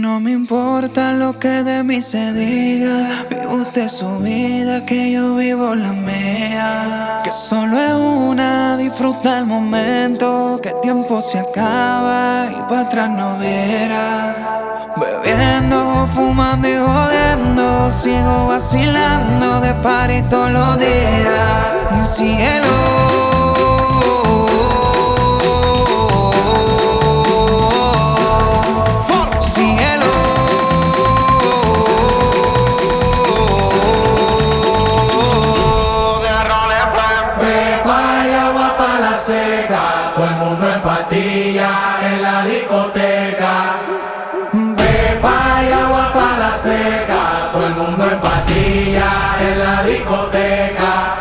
No me importa lo que de mí se diga, vive usted su vida, que yo vivo la mía. Que solo es una, disfruta el momento, que el tiempo se acaba y para atrás no viera. Bebiendo, fumando y jodiendo, sigo vacilando de party todos los días. Cielo, seca, todo el mundo en pastillas en la discoteca. Pepa y agua pa' la seca, todo el mundo en pastillas en la discoteca.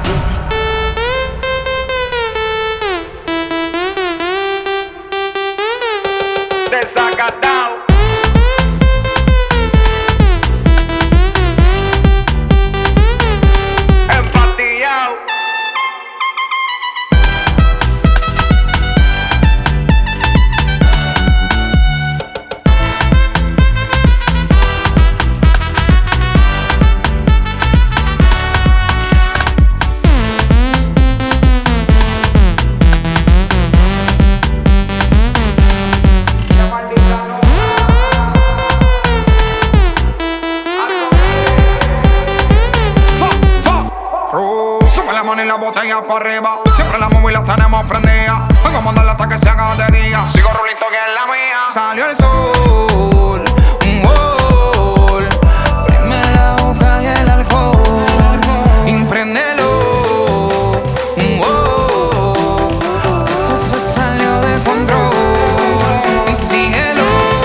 Desacatao. Empatillao. Y la botella para arriba, siempre la móvil la tenemos prendida. Vengo a mandarla hasta que se haga de día. Sigo rulito que es la mía. Salió el sol, un gol. Prime la boca y el alcohol. Impréndelo, un gol. Esto se salió de control. Y síguelo.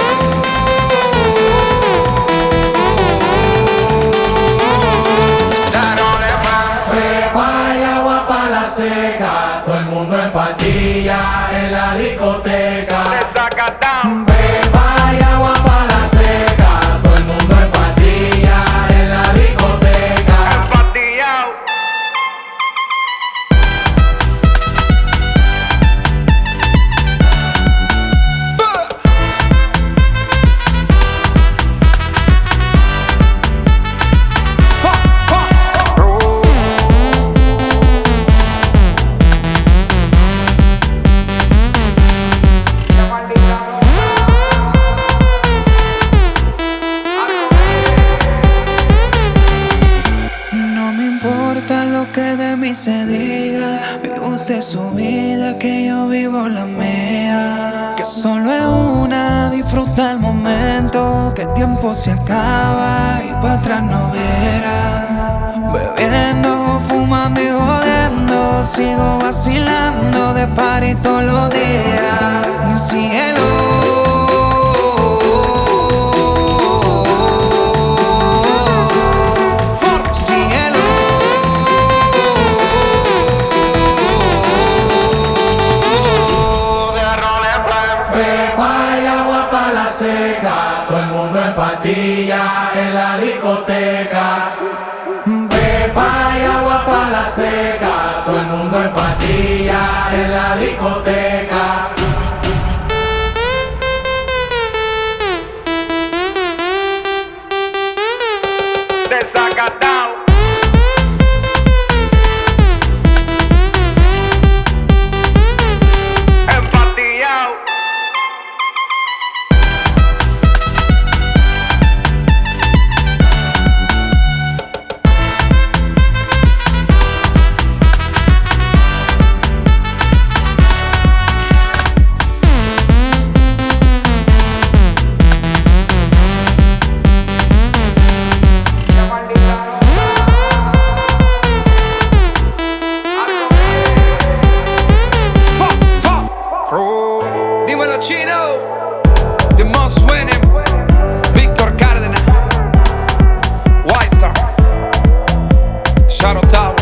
Seca, todo el mundo en pastillas en la discoteca. Desacatao. Pepa y agua pa' la seca, todo el mundo en pastillas en la discoteca. Empatillao. Que de mí se diga, vive usted su vida, que yo vivo la mía. Que solo es una, disfruta el momento, que el tiempo se acaba y para atrás no viera. Bebiendo, fumando y jodiendo, sigo vacilando de party todos los días. Cielo, seca, todo el mundo en pastillas en la discoteca. Pepa y agua pa' la seca, todo el mundo en pastillas en la discoteca. Desacatao. Empatillao. Dímelo, Chino, the most winning, Víctor Cárdenas, White Star, Shadow Tower.